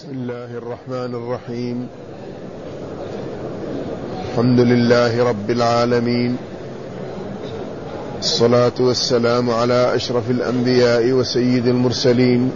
بسم الله الرحمن الرحيم. الحمد لله رب العالمين، الصلاة والسلام على أشرف الأنبياء وسيد المرسلين،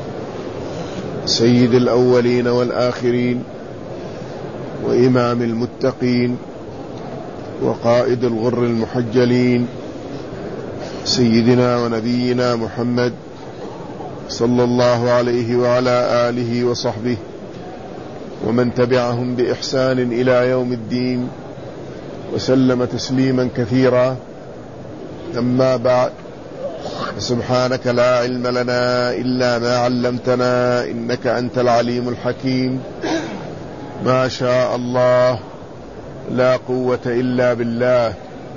سيد الأولين والآخرين، وإمام المتقين، وقائد الغر المحجلين، سيدنا ونبينا محمد صلى الله عليه وعلى آله وصحبه ومن تبعهم بإحسان إلى يوم الدين، وسلم تسليما كثيرا. أما بعد، سبحانك لا علم لنا إلا ما علمتنا إنك أنت العليم الحكيم. ما شاء الله لا قوة إلا بالله.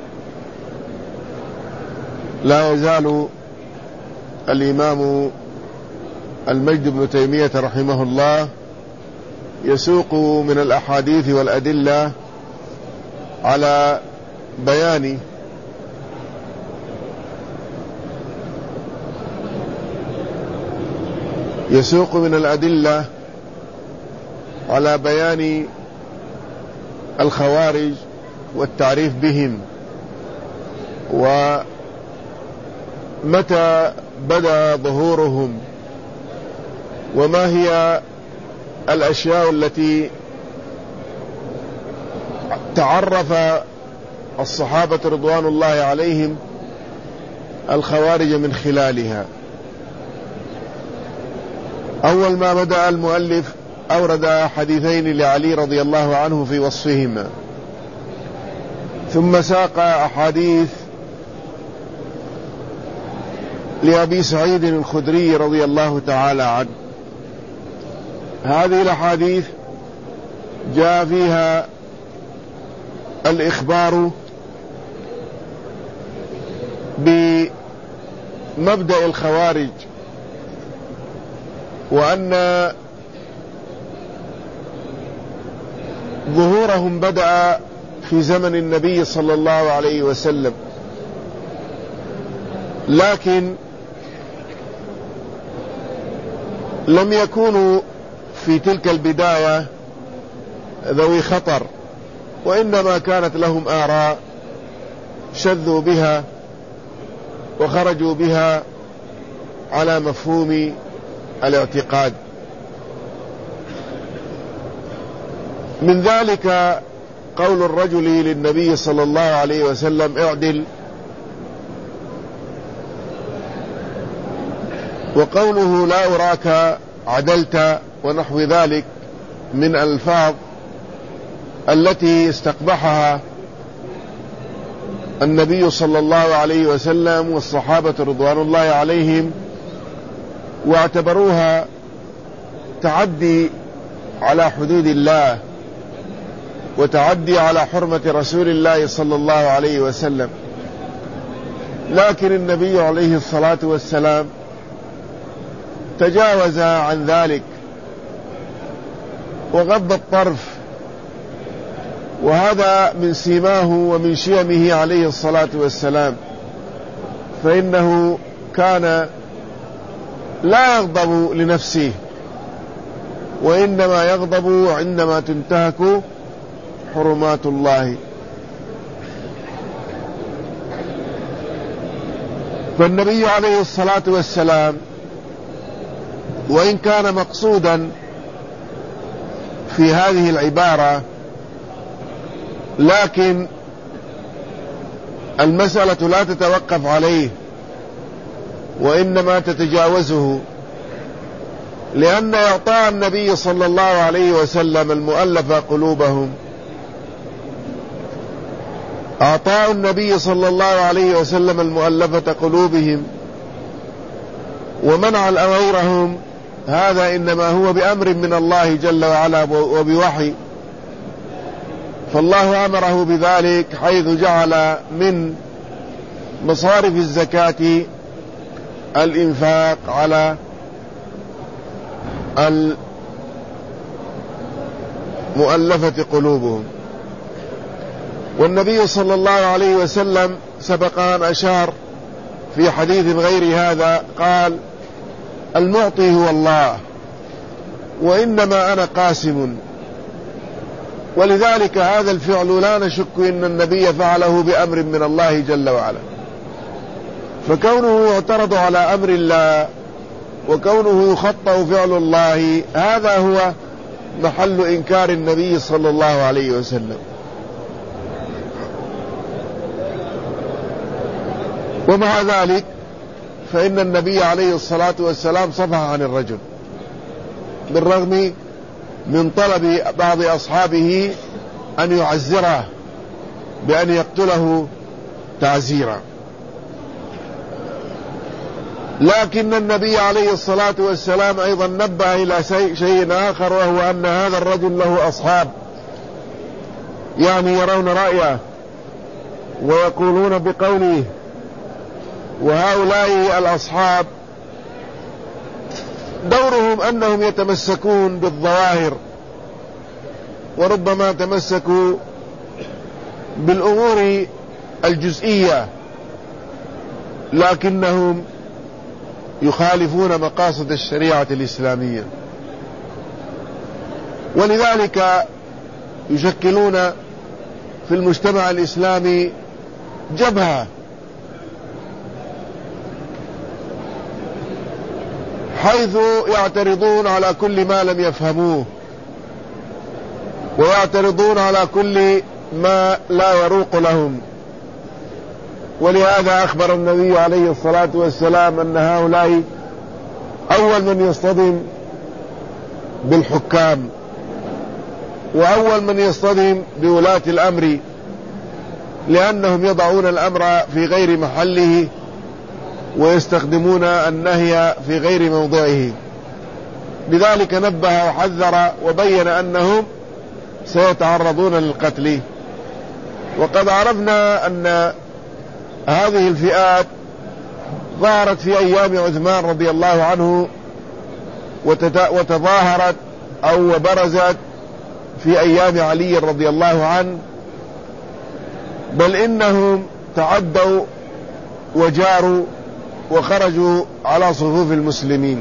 لا يزال الإمام المجد بن تيمية رحمه الله يسوق من الأحاديث والأدلة على بيان الخوارج والتعريف بهم، ومتى بدأ ظهورهم، وما هي الأشياء التي تعرف الصحابة رضوان الله عليهم الخوارج من خلالها. أول ما بدأ المؤلف أورد حديثين لعلي رضي الله عنه في وصفهما، ثم ساق أحاديث لأبي سعيد الخدري رضي الله تعالى عنه. هذه الأحاديث جاء فيها الإخبار بمبدأ الخوارج، وأن ظهورهم بدأ في زمن النبي صلى الله عليه وسلم، لكن لم يكونوا في تلك البداية ذوي خطر، وإنما كانت لهم آراء شذوا بها وخرجوا بها على مفهوم الاعتقاد. من ذلك قول الرجل للنبي صلى الله عليه وسلم: اعدل، وقوله: لا أراك عدلت، ونحو ذلك من الألفاظ التي استقبحها النبي صلى الله عليه وسلم والصحابة رضوان الله عليهم، واعتبروها تعدي على حدود الله وتعدي على حرمة رسول الله صلى الله عليه وسلم. لكن النبي عليه الصلاة والسلام تجاوز عن ذلك وغض الطرف، وهذا من سيماه ومن شيمه عليه الصلاة والسلام، فإنه كان لا يغضب لنفسه، وإنما يغضب عندما تنتهك حرمات الله. فالنبي عليه الصلاة والسلام وإن كان مقصودا في هذه العبارة، لكن المسألة لا تتوقف عليه، وإنما تتجاوزه، لأن إعطاء النبي صلى الله عليه وسلم المؤلف قلوبهم، أعطاء النبي صلى الله عليه وسلم المؤلفة قلوبهم ومنع غيرهم، هذا إنما هو بأمر من الله جل وعلا وبوحي. فالله أمره بذلك، حيث جعل من مصارف الزكاة الإنفاق على المؤلفة قلوبهم. والنبي صلى الله عليه وسلم سبق أن أشار في حديث غير هذا، قال: المعطي هو الله، وإنما أنا قاسم. ولذلك هذا الفعل لا نشك إن النبي فعله بأمر من الله جل وعلا، فكونه يعترض على أمر الله وكونه يخطأ فعل الله هذا هو محل إنكار النبي صلى الله عليه وسلم. ومع ذلك فإن النبي عليه الصلاة والسلام صفح عن الرجل بالرغم من طلب بعض أصحابه أن يعزره بأن يقتله تعزيرا. لكن النبي عليه الصلاة والسلام أيضا نبه إلى شيء آخر، وهو أن هذا الرجل له أصحاب، يعني يرون رأيه ويقولون بقوله، وهؤلاء الأصحاب دورهم أنهم يتمسكون بالظواهر، وربما تمسكوا بالأمور الجزئية، لكنهم يخالفون مقاصد الشريعة الإسلامية، ولذلك يشكلون في المجتمع الإسلامي جبهة، حيث يعترضون على كل ما لم يفهموه، ويعترضون على كل ما لا يروق لهم. ولهذا أخبر النبي عليه الصلاة والسلام أن هؤلاء أول من يصطدم بالحكام، وأول من يصطدم بولاة الأمر، لأنهم يضعون الأمر في غير محله ويستخدمون النهي في غير موضعه. لذلك نبه وحذر وبين أنهم سيتعرضون للقتل. وقد عرفنا أن هذه الفئات ظهرت في أيام عثمان رضي الله عنه، وتظاهرت أو برزت في أيام علي رضي الله عنه، بل إنهم تعدوا وجاروا وخرجوا على صفوف المسلمين،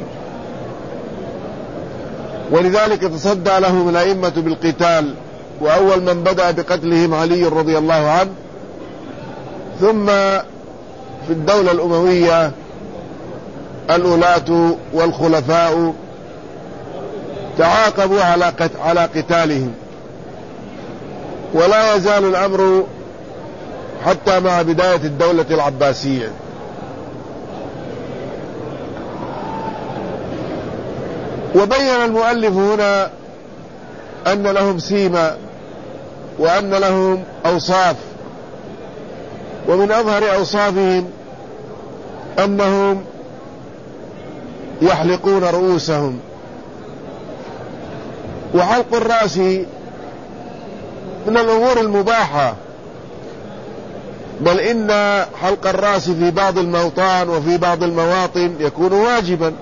ولذلك تصدى لهم الأئمة بالقتال، وأول من بدأ بقتلهم علي رضي الله عنه، ثم في الدولة الأموية الولاة والخلفاء تعاقبوا على قتالهم، ولا يزال الأمر حتى مع بداية الدولة العباسية. وبين المؤلف هنا أن لهم سيمة وأن لهم أوصاف، ومن أظهر أوصافهم أنهم يحلقون رؤوسهم. وحلق الرأس من الأمور المباحة، بل إن حلق الرأس في بعض الموطن وفي بعض المواطن يكون واجبا،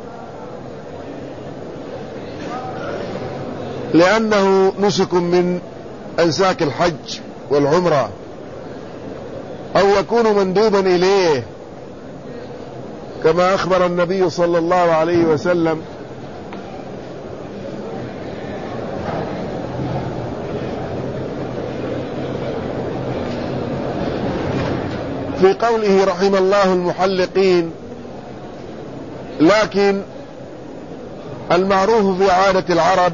لأنه نسك من أنساك الحج والعمرة، أو يكون مندوبا إليه، كما أخبر النبي صلى الله عليه وسلم في قوله رحم الله المحلقين. لكن المعروف في عادة العرب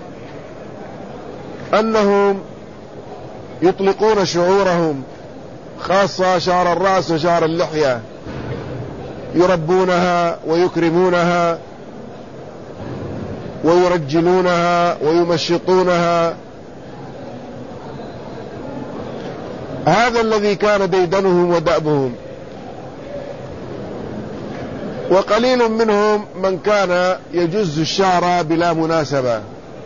أنهم يطلقون شعورهم، خاصة شعر الرأس وشعر اللحية، يربونها ويكرمونها ويرجلونها ويمشطونها. هذا الذي كان ديدنهم ودأبهم، وقليل منهم من كان يجز الشعر بلا مناسبة.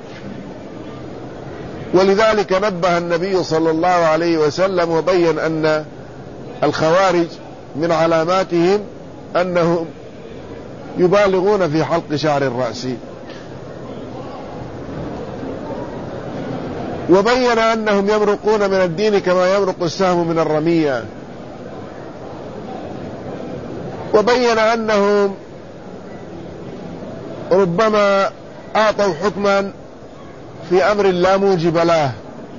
ولذلك نبه النبي صلى الله عليه وسلم وبين أن الخوارج من علاماتهم أنهم يبالغون في حلق شعر الرأس، وبين أنهم يمرقون من الدين كما يمرق السهم من الرمية، وبين أنهم ربما أعطوا حكما في أمر لا موجب له،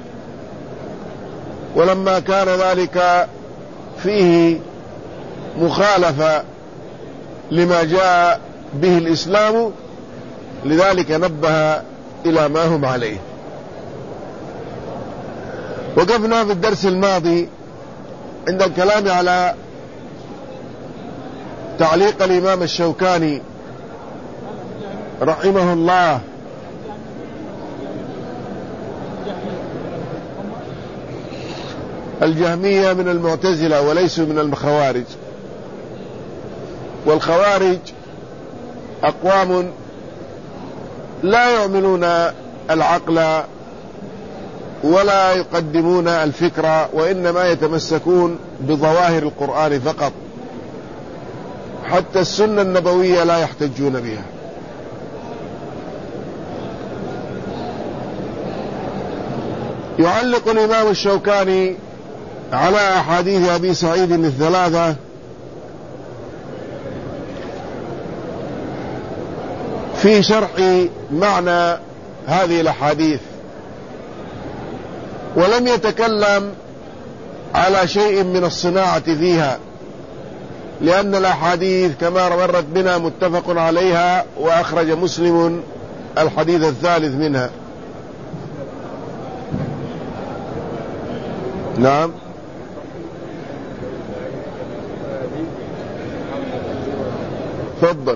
ولما كان ذلك فيه مخالفة لما جاء به الإسلام لذلك نبه إلى ما هم عليه. وقفنا في الدرس الماضي عند الكلام على تعليق الإمام الشوكاني رحمه الله الجهمية من المعتزلة وليسوا من الخوارج. والخوارج أقوام لا يعملون العقل ولا يقدمون الفكرة، وإنما يتمسكون بظواهر القرآن فقط، حتى السنة النبوية لا يحتجون بها. يعلق الإمام الشوكاني على أحاديث أبي سعيد الثلاثة في شرح معنى هذه الأحاديث، ولم يتكلم على شيء من الصناعة فيها، لأن الأحاديث كما مرت بنا متفق عليها، وأخرج مسلم الحديث الثالث منها. نعم. تفضل.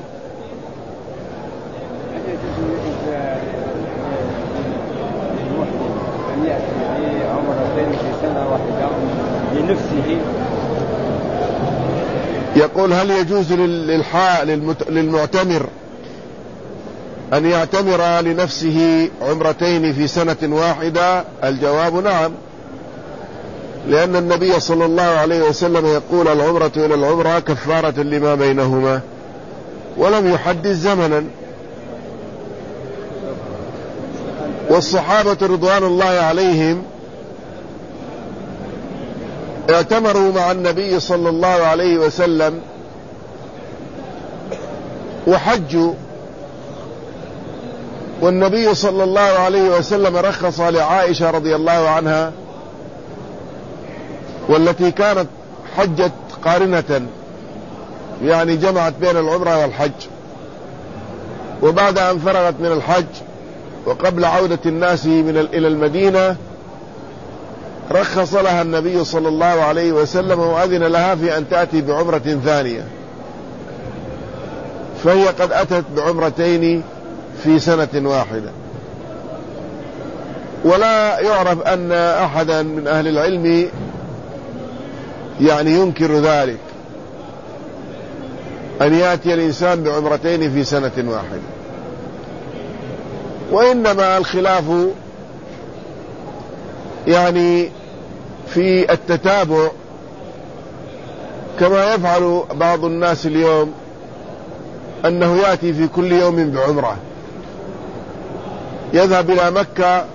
يقول هل يجوز للمعتمر أن يعتمر لنفسه عمرتين في سنة واحدة؟ الجواب نعم، لأن النبي صلى الله عليه وسلم يقول العمرة إلى العمرة كفارة لما بينهما، ولم يحدد زمنا. والصحابة رضوان الله عليهم اعتمروا مع النبي صلى الله عليه وسلم وحجوا، والنبي صلى الله عليه وسلم رخص لعائشة رضي الله عنها، والتي كانت حجت قارنة، يعني جمعت بين العمرة والحج، وبعد أن فرغت من الحج وقبل عودة الناس إلى المدينة رخص لها النبي صلى الله عليه وسلم وأذن لها في أن تأتي بعمرة ثانية، فهي قد أتت بعمرتين في سنة واحدة. ولا يعرف أن أحدا من أهل العلم يعني ينكر ذلك، أن يأتي الإنسان بعمرتين في سنة واحدة، وإنما الخلاف يعني في التتابع، كما يفعل بعض الناس اليوم أنه يأتي في كل يوم بعمرة، يذهب إلى مكة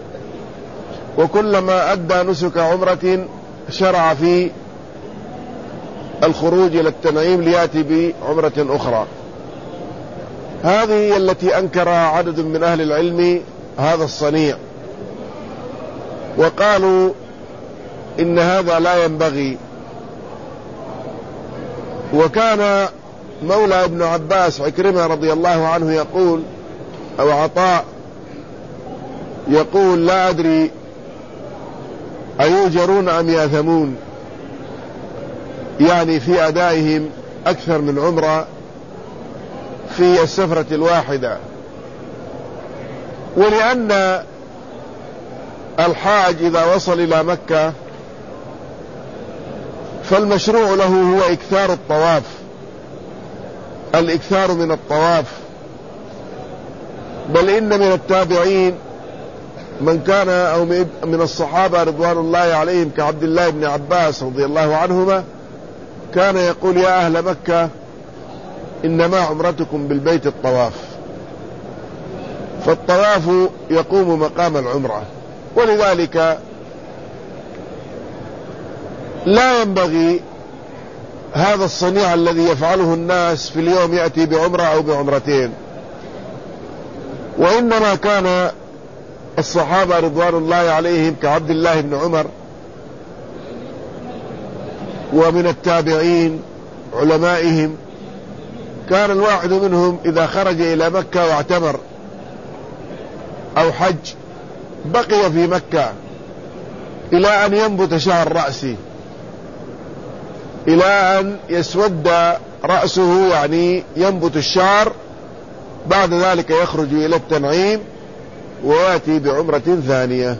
وكلما أدى نسك عمرة شرع في الخروج إلى التنعيم ليأتي بعمرة أخرى. هذه هي التي أنكر عدد من أهل العلم هذا الصنيع، وقالوا إن هذا لا ينبغي. وكان مولى ابن عباس عكرمة رضي الله عنه يقول، أو عطاء يقول لا أدري أيؤجرون أم يأثمون، يعني في أدائهم أكثر من عمرة في السفرة الواحدة. ولأن الحاج إذا وصل إلى مكة فالمشروع له هو إكثار الطواف، الإكثار من الطواف. بل إن من التابعين من كان أو من الصحابة رضوان الله عليهم كعبد الله بن عباس رضي الله عنهما كان يقول يا أهل مكة إنما عمرتكم بالبيت الطواف، فالطواف يقوم مقام العمرة. ولذلك لا ينبغي هذا الصنيع الذي يفعله الناس في اليوم يأتي بعمرة أو بعمرتين، وإنما كان الصحابة رضوان الله عليهم كعبد الله بن عمر، ومن التابعين علمائهم، كان الواحد منهم إذا خرج إلى مكة واعتمر أو حج بقي في مكة إلى أن ينبت شعر رأسه، إلى أن يسود رأسه، يعني ينبت الشعر. بعد ذلك يخرج إلى التنعيم ويأتي بعمرة ثانية.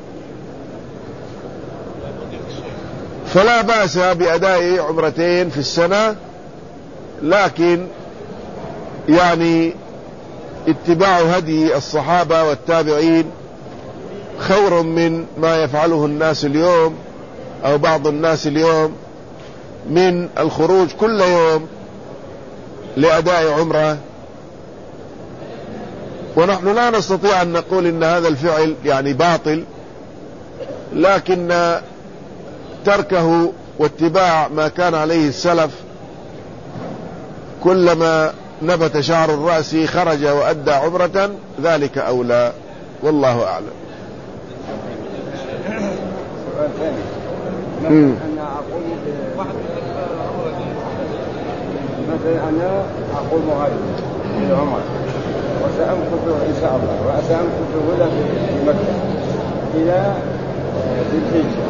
فلا بأس بأداء عمرتين في السنة، لكن يعني اتباع هدي الصحابة والتابعين خير من ما يفعله الناس اليوم أو بعض الناس اليوم من الخروج كل يوم لأداء عمرة. ونحن لا نستطيع أن نقول إن هذا الفعل يعني باطل، لكن تركه واتباع ما كان عليه السلف، كلما نبت شعر الرأس خرج وأدى عمرة، ذلك أولى، والله أعلم. أنا أقوم مثلا أنا أقوم غدا للعمرة وسأمكث إن شاء الله، وسأمكث هنا في مكة إلى ذي الحجة.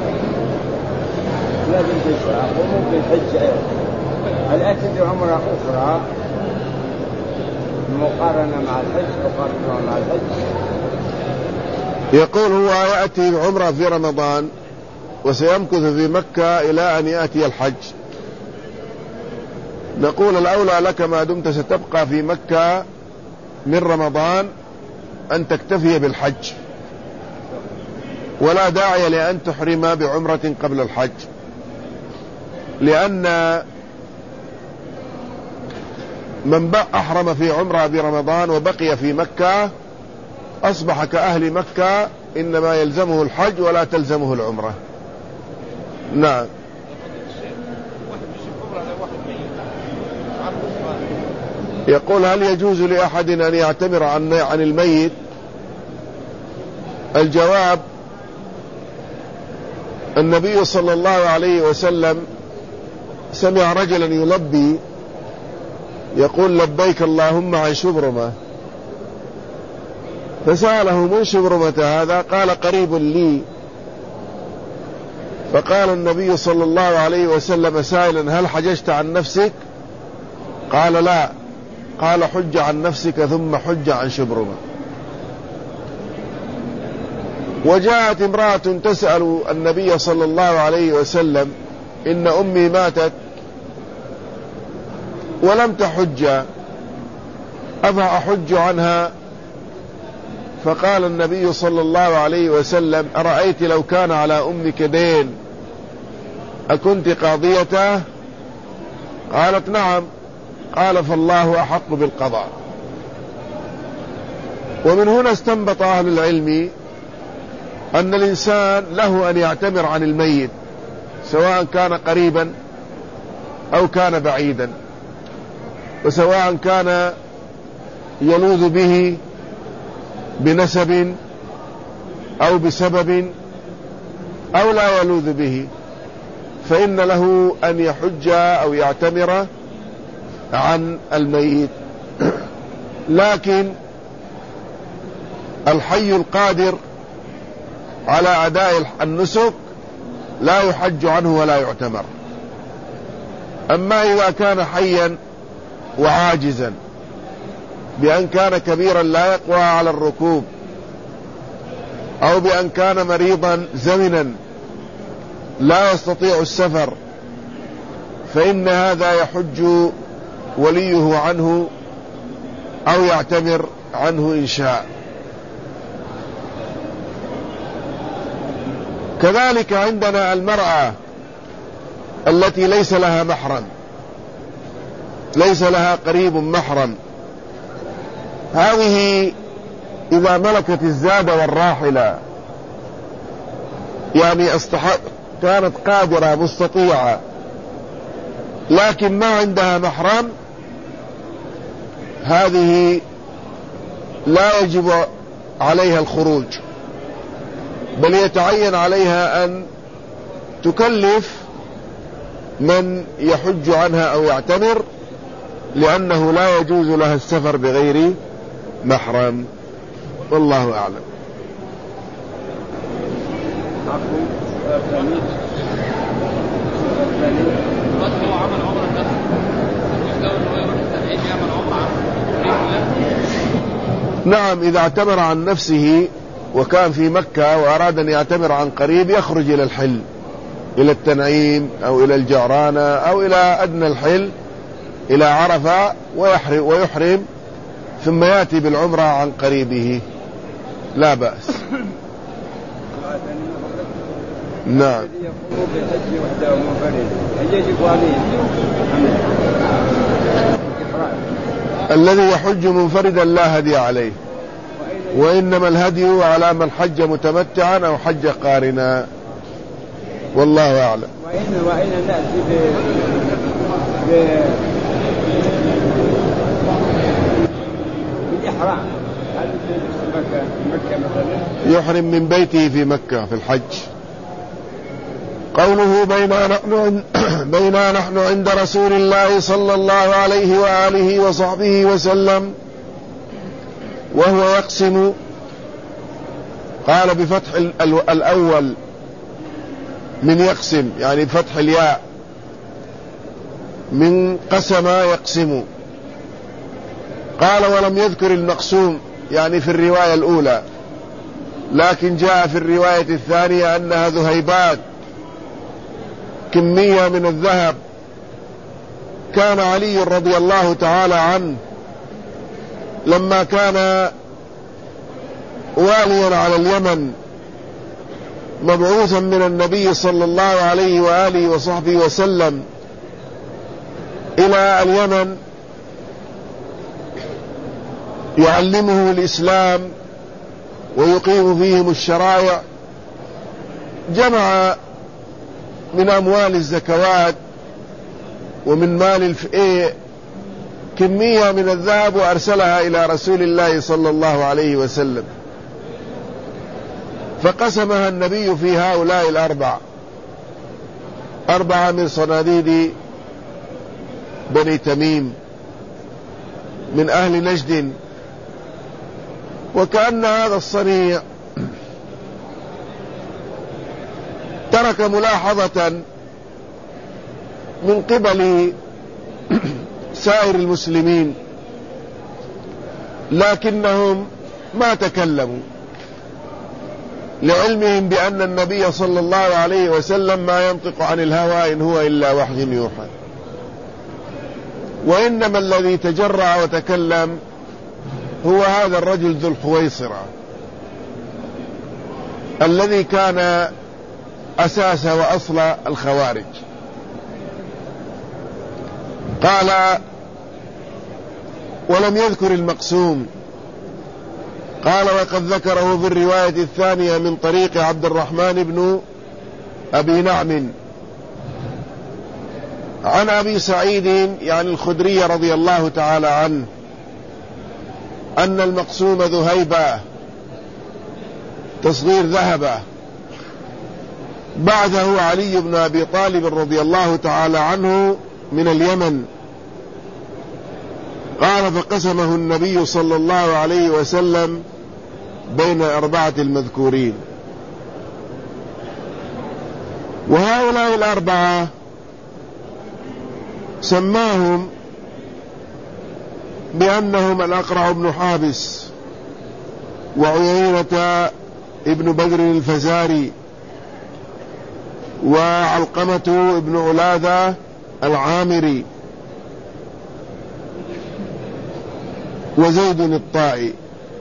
أقوم بالحج أيضا، هل أتي بعمرة أخرى مقارنة مع الحج، مقارنة مع الحج؟ يقول هو يأتي بعمرة في رمضان وسيمكث في مكة إلى أن يأتي الحج. نقول الأولى لك ما دمت ستبقى في مكة من رمضان أن تكتفي بالحج، ولا داعي لأن تحرم بعمرة قبل الحج، لأن من أحرم في عمرة برمضان وبقي في مكة أصبح كأهل مكة، إنما يلزمه الحج ولا تلزمه العمرة. نعم. يقول هل يجوز لأحد أن يعتمر عن الميت؟ الجواب: النبي صلى الله عليه وسلم سمع رجلا يلبي يقول لبيك اللهم عن شبرمة، فسأله من شبرمة هذا؟ قال قريب لي. فقال النبي صلى الله عليه وسلم سائلا هل حججت عن نفسك؟ قال لا. قال حج عن نفسك ثم حج عن شبرمة. وجاءت امرأة تسأل النبي صلى الله عليه وسلم إن أمي ماتت ولم تحج أفأحج عنها؟ فقال النبي صلى الله عليه وسلم أرأيت لو كان على أمك دين أكنت قاضيته؟ قالت نعم. قال فالله أحق بالقضاء. ومن هنا استنبط أهل العلم أن الإنسان له أن يعتمر عن الميت سواء كان قريبا أو كان بعيدا، وسواء كان يلوذ به بنسب أو بسبب أو لا يلوذ به، فإن له أن يحج أو يعتمر عن الميت. لكن الحي القادر على أداء النسك لا يحج عنه ولا يعتمر. أما إذا كان حيا وعاجزا بأن كان كبيرا لا يقوى على الركوب، أو بأن كان مريضا زمنا لا يستطيع السفر، فإن هذا يحج وليه عنه أو يعتمر عنه إن شاء. كذلك عندنا المرأة التي ليس لها محرم، ليس لها قريب محرم، هذه إذا ملكت الزاد والراحلة، يعني كانت قادرة مستطيعة لكن ما عندها محرم، هذه لا يجب عليها الخروج بل يتعين عليها أن تكلف من يحج عنها أو يعتمر، لأنه لا يجوز لها السفر بغير محرم. والله أعلم. نعم، إذا اعتمر عن نفسه وكان في مكة وأراد أن يعتمر عن قريب يخرج إلى الحل، إلى التنعيم أو إلى الجعرانة أو إلى أدنى الحل إلى عرفة ويحرم ثم يأتي بالعمرة عن قريبه، لا بأس. نعم. الذي يحج منفردا لا هدي عليه، وإنما الهدي على من حج متمتعا أو حج قارنا، والله أعلم. وإن نأتي بالإحرام مكة مثلا، يحرم من بيته في مكة في الحج. قوله بينا نحن عند رسول الله صلى الله عليه وآله وصحبه وسلم وهو يقسم، قال بفتح الأول من يقسم، يعني بفتح الياء من قسم يقسم. قال ولم يذكر المقسوم يعني في الرواية الأولى، لكن جاء في الرواية الثانية أنها ذهيبات، كمية من الذهب. كان علي رضي الله تعالى عنه لما كان واليا على اليمن مبعوثا من النبي صلى الله عليه وآله وصحبه وسلم إلى اليمن يعلمه الإسلام ويقيم فيهم الشرائع، جمع من أموال الزكوات ومن مال الفئة كمية من الذهب وأرسلها إلى رسول الله صلى الله عليه وسلم، فقسمها النبي في هؤلاء أربعة من صناديد بني تميم من أهل نجد. وكأن هذا الصنيع ترك ملاحظة من قبل سائر المسلمين، لكنهم ما تكلموا لعلمهم بأن النبي صلى الله عليه وسلم ما ينطق عن الهوى إن هو إلا وحي يوحى، وإنما الذي تجرأ وتكلم هو هذا الرجل ذو الخويصرة الذي كان أساس وأصل الخوارج. قال ولم يذكر المقسوم، قال وقد ذكره في الرواية الثانية من طريق عبد الرحمن بن أبي نعم عن أبي سعيد يعني الخدري رضي الله تعالى عنه أن المقسوم ذهيبة تصغير ذهبة، بعثه علي بن أبي طالب رضي الله تعالى عنه من اليمن. قال فقسمه النبي صلى الله عليه وسلم بين أربعة المذكورين. وهؤلاء الأربعة سماهم بأنهم الأقرع بن حابس وعيينة ابن بدر الفزاري وعلقمة ابن علاذة العامري وزيد الطائي.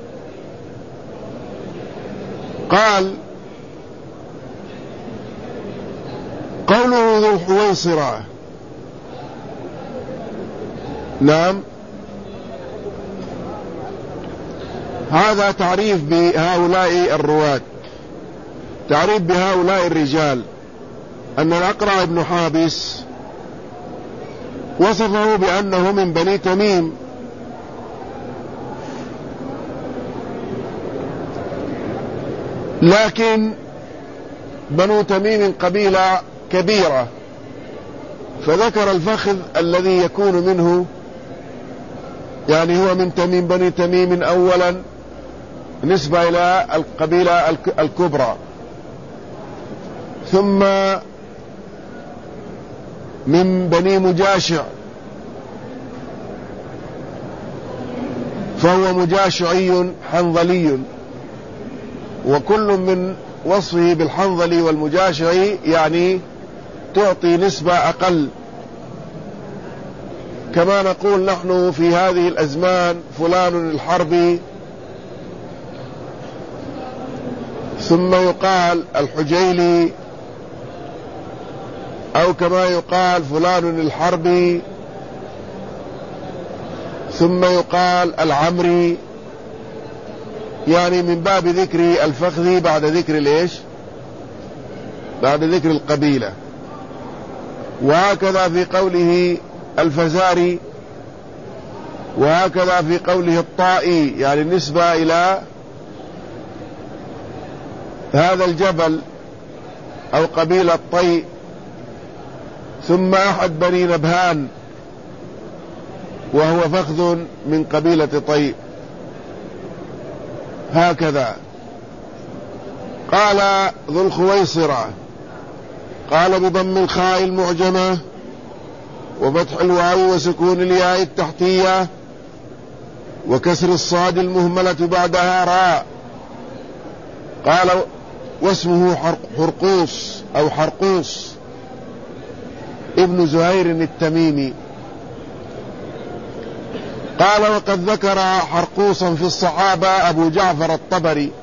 قال قوله ذو الحويصرة، نعم هذا تعريف بهؤلاء الرواة، تعريف بهؤلاء الرجال، أن الأقرع بن حابس وصفه بأنه من بني تميم، لكن بنو تميم قبيلة كبيرة، فذكر الفخذ الذي يكون منه، يعني هو من تميم، بني تميم أولا نسبة إلى القبيلة الكبرى، ثم من بني مجاشع فهو مجاشعي حنظلي، وكل من وصفه بالحنظلي والمجاشعي يعني تعطي نسبة أقل، كما نقول نحن في هذه الأزمان فلان الحربي، ثم يقال الحجيلي، أو كما يقال فلان الحربي ثم يقال العمري، يعني من باب ذكر الفخذ بعد ذكر الايش؟ بعد ذكر القبيلة. وهكذا في قوله الفزاري، وهكذا في قوله الطائي، يعني نسبة إلى هذا الجبل أو قبيلة طي، ثم أحد بني نبهان وهو فخذ من قبيلة طي. هكذا قال ذو الخويصرة، قال بضم الخاء المعجمة وفتح الواو وسكون الياء التحتية وكسر الصاد المهملة بعدها راء. قال واسمه حرقوس أو حرقوس ابن زهير التميمي. قال وقد ذكر حرقوسا في الصحابة أبو جعفر الطبري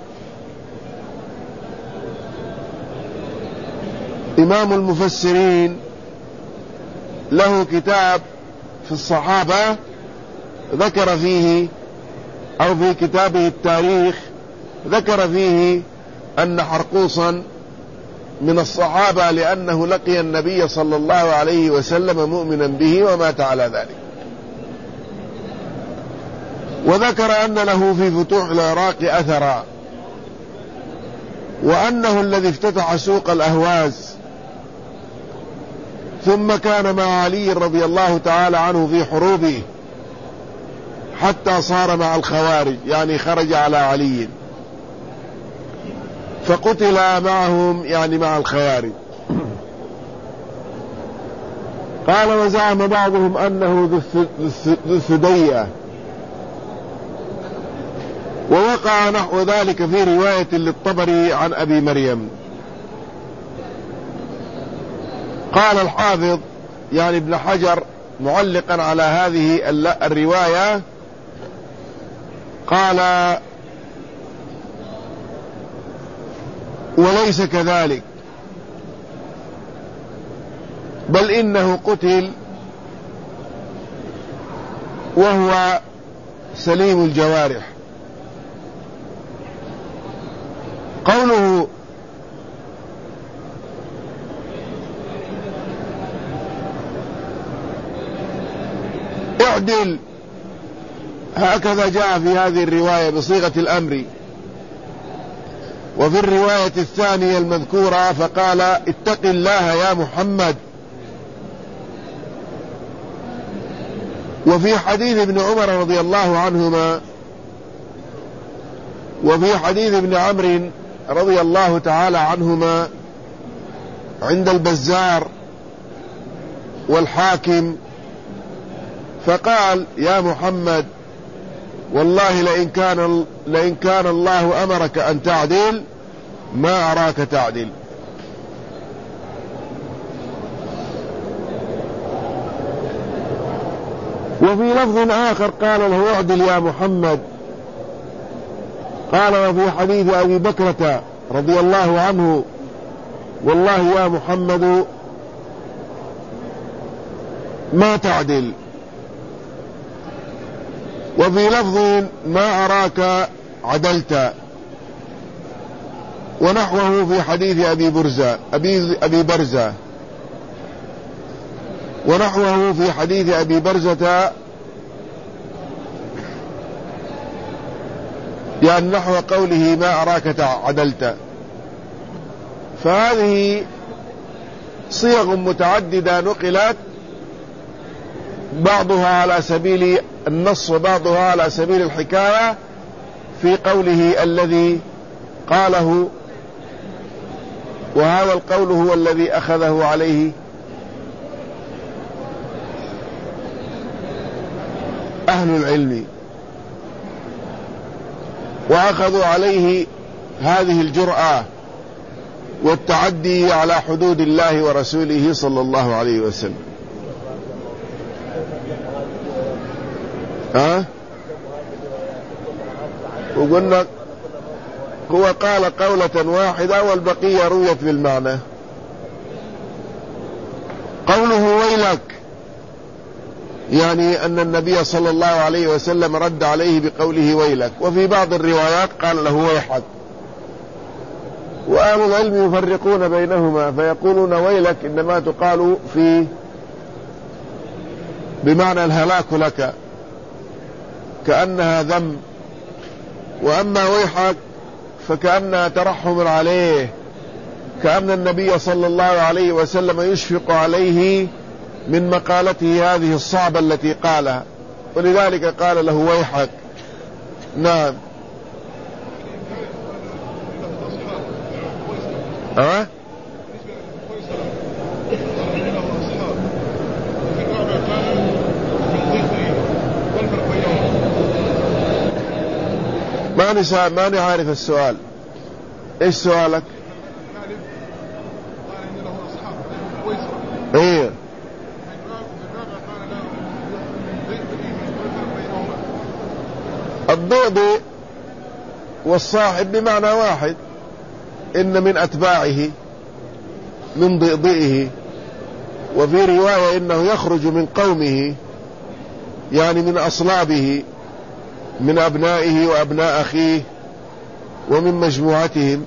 إمام المفسرين، له كتاب في الصحابة ذكر فيه، أو في كتابه التاريخ ذكر فيه أن حرقوسا من الصحابة لأنه لقي النبي صلى الله عليه وسلم مؤمنا به ومات على ذلك. وذكر أن له في فتوح العراق أثرا، وأنه الذي افتتح سوق الأهواز، ثم كان مع علي رضي الله تعالى عنه في حروبه حتى صار مع الخوارج، يعني خرج على علي فقتل معهم، يعني مع الخوارج. قال وزعم بعضهم أنه ذو الثدية، ووقع نحو ذلك في رواية للطبري عن أبي مريم. قال الحافظ يعني ابن حجر معلقا على هذه الرواية، قال وليس كذلك، بل إنه قتل وهو سليم الجوارح. قوله اعدل، هكذا جاء في هذه الرواية بصيغة الأمر. وفي الرواية الثانية المذكورة فقال اتق الله يا محمد. وفي حديث ابن عمر رضي الله عنهما، وفي حديث ابن عمرو رضي الله تعالى عنهما عند البزار والحاكم، فقال يا محمد والله لئن كان الله أمرك أن تعدل ما أراك تعدل. وفي لفظ آخر قال له اعدل يا محمد. قال وفي حديث أبي بكرة رضي الله عنه والله يا محمد ما تعدل. وفي لفظ ما أراك عدلت. ونحوه في حديث أبي برزة ونحوه في حديث أبي برزة، يعني نحو قوله ما أراك عدلت. فهذه صيغ متعددة نقلت، بعضها على سبيل النص وبعضها على سبيل الحكاية، في قوله الذي قاله، وهذا القول هو الذي أخذه عليه أهل العلم، وأخذوا عليه هذه الجرأة والتعدي على حدود الله ورسوله صلى الله عليه وسلم. وقلنا هو قال قولة واحدة والبقية رويت بالمعنى. قوله ويلك يعني أن النبي صلى الله عليه وسلم رد عليه بقوله ويلك، وفي بعض الروايات قال له ويحك. وأهل العلم يفرقون بينهما فيقولون ويلك إنما تقال في بمعنى الهلاك لك كأنها ذم، وأما ويحك فكأنها ترحم عليه، كأن النبي صلى الله عليه وسلم يشفق عليه من مقالته هذه الصعبة التي قالها، ولذلك قال له ويحك. نعم. ما عارف السؤال. ايش سؤالك؟ ايه الضئض والصاحب بمعنى واحد، إن من أتباعه من ضئضئه، وفي رواية إنه يخرج من قومه يعني من أصلابه، من أبنائه وأبناء أخيه ومن مجموعتهم.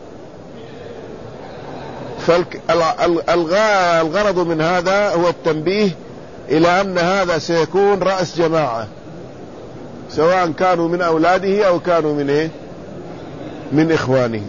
فالغرض من هذا هو التنبيه إلى أن هذا سيكون رأس جماعة، سواء كانوا من أولاده أو كانوا من إخوانه.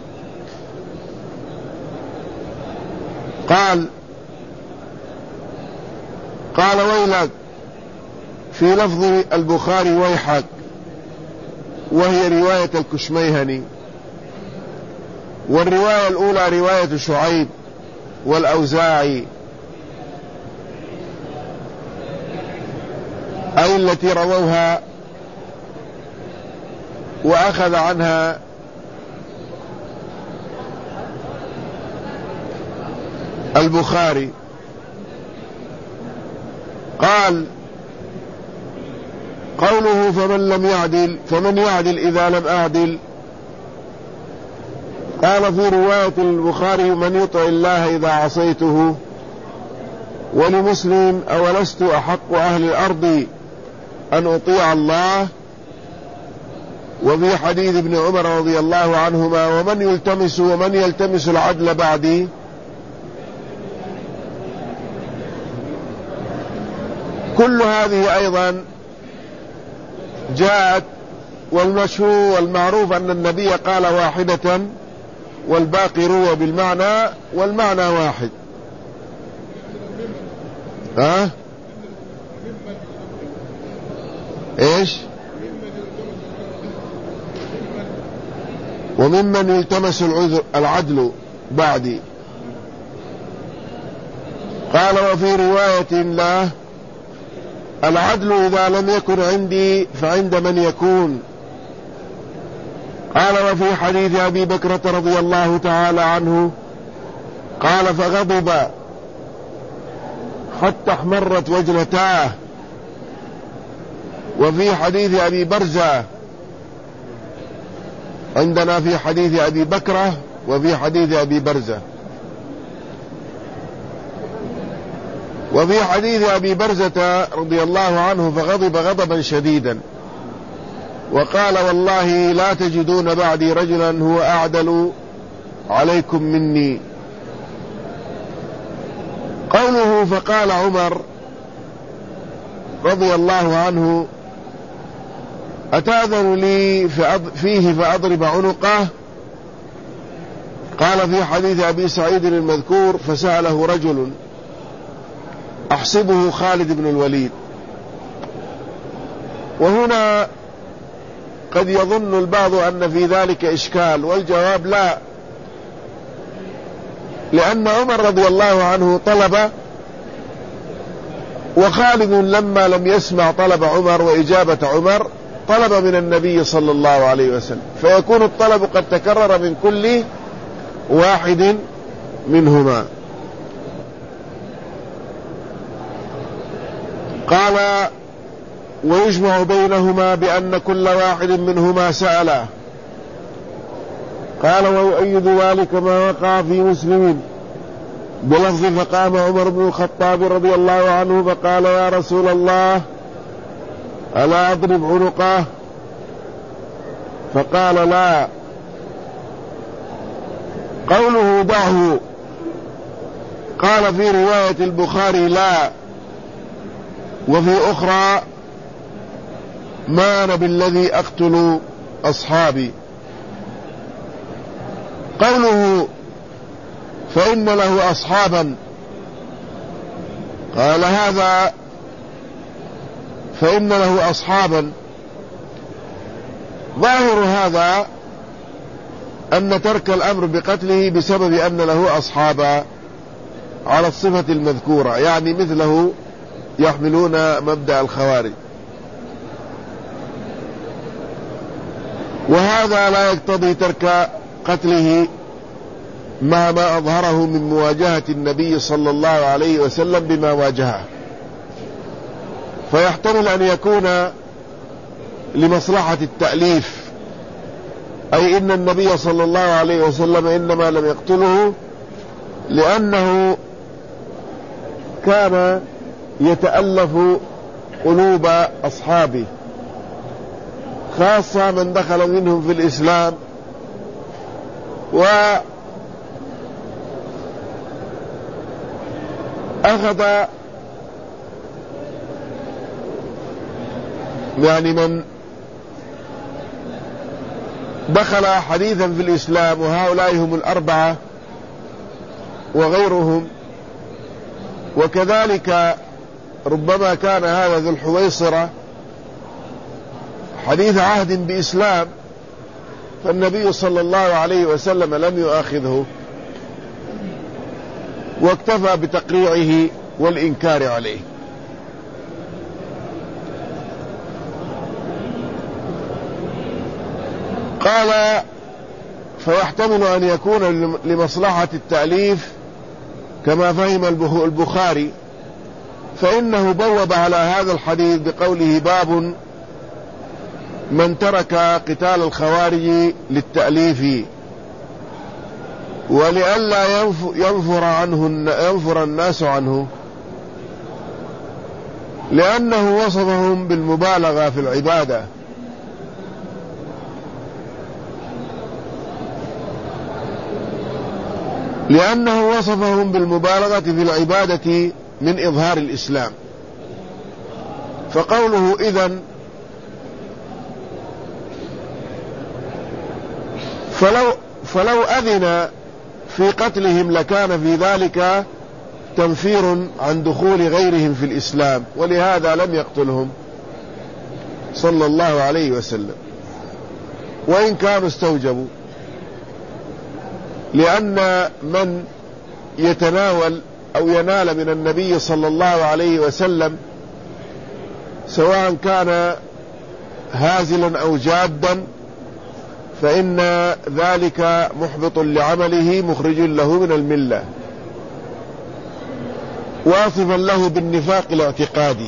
قال ويلك في لفظ البخاري ويحك، وهي رواية الكشميهني، والرواية الأولى رواية شعيب والأوزاعي، أي التي رووها وأخذ عنها البخاري. قال قوله فمن يعدل إذا لم أعدل. قال في رواية البخاري من يطع الله إذا عصيته، ولمسلم أولست أحق أهل الأرض أن أطيع الله. وفي حديث ابن عمر رضي الله عنهما ومن يلتمس العدل بعدي. كل هذه أيضا جاءت، والمشهور والمعروف أن النبي قال واحدة والباقي روى بالمعنى والمعنى واحد. ايش؟ وممن يلتمس العدل بعدي. قال وفي رواية له العدل إذا لم يكن عندي فعند من يكون. قال وفي حديث أبي بكرة رضي الله تعالى عنه قال فغضب حتى احمرت وجنتاه. وفي حديث أبي برزة، عندنا في حديث أبي بكرة وفي حديث أبي برزة. وفي حديث أبي برزة رضي الله عنه فغضب غضبا شديدا وقال والله لا تجدون بعدي رجلا هو أعدل عليكم مني. قوله فقال عمر رضي الله عنه أتأذن لي فيه فأضرب عنقه؟ قال في حديث أبي سعيد المذكور: فسأله رجل أحسبه خالد بن الوليد. وهنا قد يظن البعض أن في ذلك إشكال، والجواب لا، لأن عمر رضي الله عنه طلب، وخالد لما لم يسمع طلب عمر وإجابة عمر طلب من النبي صلى الله عليه وسلم، فيكون الطلب قد تكرر من كل واحد منهما. قال: ويجمع بينهما بأن كل واحد منهما سأله. قال: ويؤيد ذلك ما وقع في مسلم بلفظ: فقام عمر بن الخطاب رضي الله عنه فقال: يا رسول الله، ألا أضرب عنقه؟ فقال: لا. قوله دعه، قال في رواية البخاري: لا، وفي أخرى: ما أنا بالذي أقتل أصحابي. قوله فإن له أصحابا، قال هذا فإن له أصحابا، ظاهر هذا أن ترك الأمر بقتله بسبب أن له أصحابا على الصفة المذكورة، يعني مثله يحملون مبدأ الخوارج، وهذا لا يقتضي ترك قتله مع ما أظهره من مواجهة النبي صلى الله عليه وسلم بما واجهه، فيحتمل أن يكون لمصلحة التأليف، أي إن النبي صلى الله عليه وسلم إنما لم يقتله لأنه كان يتألف قلوب أصحابه، خاصة من دخل منهم في الإسلام وأخذ يعني من دخل حديثا في الإسلام، وهؤلاء هم الأربعة وغيرهم. وكذلك ربما كان هذا ذو الحويصرة حديث عهد بإسلام، فالنبي صلى الله عليه وسلم لم يؤاخذه واكتفى بتقريعه والإنكار عليه. قال: فيحتمل أن يكون لمصلحة التأليف كما فهم البخاري، فإنه بوب على هذا الحديث بقوله: باب من ترك قتال الخوارج للتأليف، ولئلا ينفر الناس عنه، لأنه وصفهم بالمبالغة في العبادة، في العبادة من إظهار الإسلام. فقوله إذن فلو أذن في قتلهم لكان في ذلك تنفير عن دخول غيرهم في الإسلام، ولهذا لم يقتلهم صلى الله عليه وسلم، وإن كانوا استوجبوا، لأن من يتناول أو ينال من النبي صلى الله عليه وسلم سواء كان هازلا أو جادا فإن ذلك محبط لعمله مخرج له من الملة، واصفا له بالنفاق الاعتقادي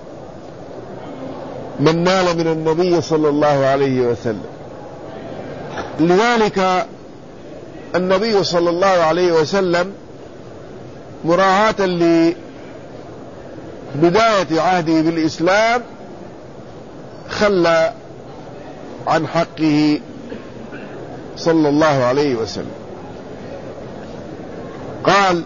من نال من النبي صلى الله عليه وسلم. لذلك النبي صلى الله عليه وسلم مراعاة لبداية عهده بالإسلام خلى عن حقه صلى الله عليه وسلم. قال: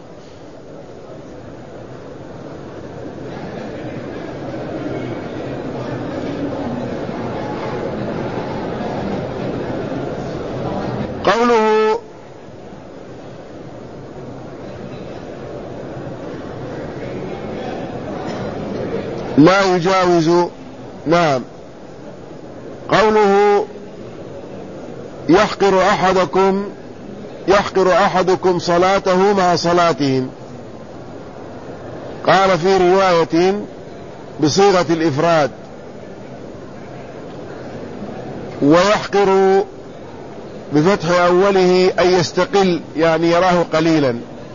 قوله لا يجاوز. نعم. قوله يحقر أحدكم صلاته مع صلاتهم، قال في رواية بصيغة الإفراد، ويحقر بفتح أوله أي يستقل، يعني يراه قليلا.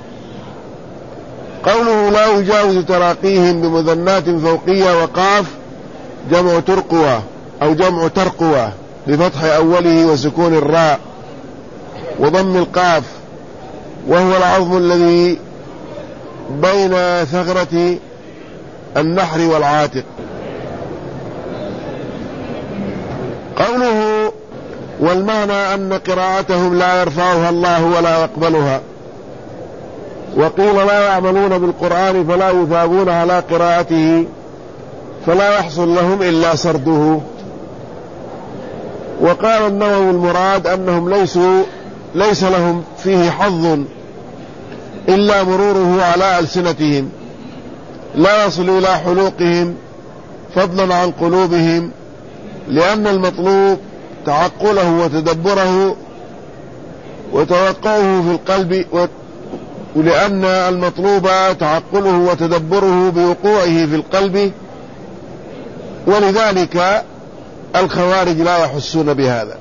قوله لا يجاوز تراقيهم بمثنات فوقية وقاف جمع ترقوة أو جمع ترقوة بفتح أوله وسكون الراء وضم القاف، وهو العظم الذي بين ثغرة النحر والعاتق. قوله والمعنى أن قراءتهم لا يرفعها الله ولا يقبلها، وقيل لا يعملون بالقرآن فلا يثابون على قراءته فلا يحصل لهم إلا سرده. وقال النووي المراد أنهم ليس لهم فيه حظ إلا مروره على ألسنتهم، لا يصل إلى حلوقهم فضلا عن قلوبهم، لأن المطلوب تعقله وتدبره وتوقعه في القلب، ولأن المطلوب تعقله وتدبره بوقوعه في القلب، ولذلك الخوارج لا يحسون بهذا.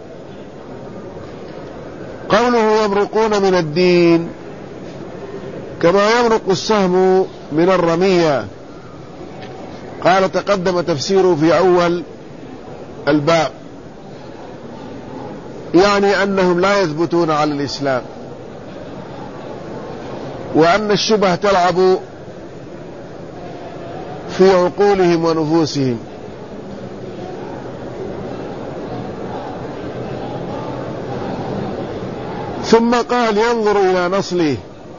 قوله يمرقون من الدين كما يمرق السهم من الرمية، قال تقدم تفسيره في أول الباب، يعني أنهم لا يثبتون على الإسلام، وأن الشبه تلعب في عقولهم ونفوسهم. ثم قال ينظر إلى نصله،